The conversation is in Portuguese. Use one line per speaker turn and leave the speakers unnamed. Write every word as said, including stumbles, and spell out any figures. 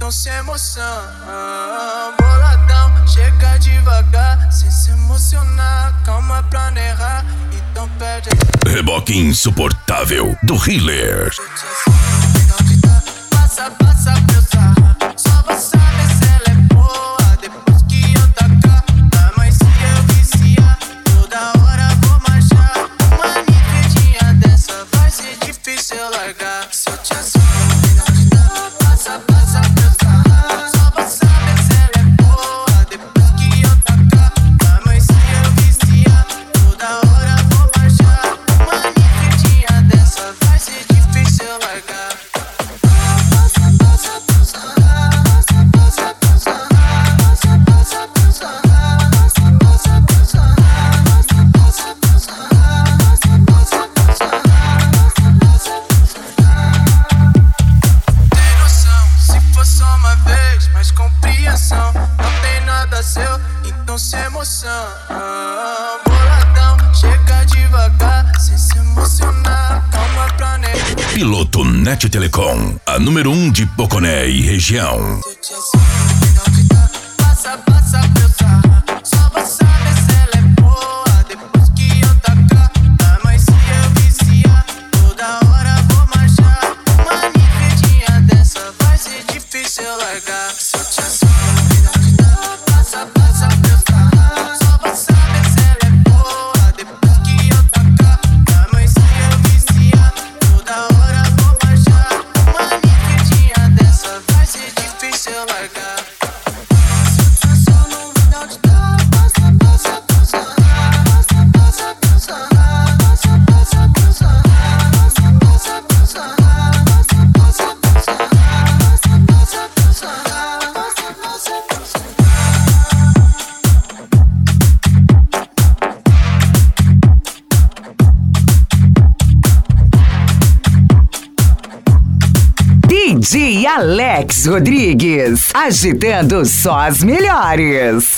então sem emoção. Boladão, chega devagar, sem se emocionar. Calma pra não errar, então perde a...
Reboque insuportável do Healer.
Passa, passa pra eu sarrar. Só vou saber se ela é boa depois que eu tacar. Ah, mas se eu viciar, toda hora vou marchar. Uma nifedinha dessa vai ser difícil eu largar. Se eu te assumo, passa, passa pra eu sarrar. Só vou saber se ela é boa depois que eu tacar. Ah, mas se eu viciar, toda hora vou marchar. Uma nifedinha dessa vai ser difícil eu largar. Não tem nada seu, então sem emoção. Ah, boladão, chega devagar, sem se emocionar. Calma pra nem.
Piloto Net Telecom, a número um de Poconé e região.
Passa, passa pra eu sarrar. Só vou saber se ela é boa depois que eu tacar. Ah, mas se eu viciar, toda hora vou marchar. Uma nifedinha dessa vai ser difícil eu largar. Se eu te assumo, passa, passa pra eu sarrar. Só vou saber se ela é boa depois que eu tacar. Ah, mas se eu viciar, toda hora vou marchar. Uma nifedinha dessa vai ser difícil eu largar.
D J Alex Rodrigues, agitando só as melhores.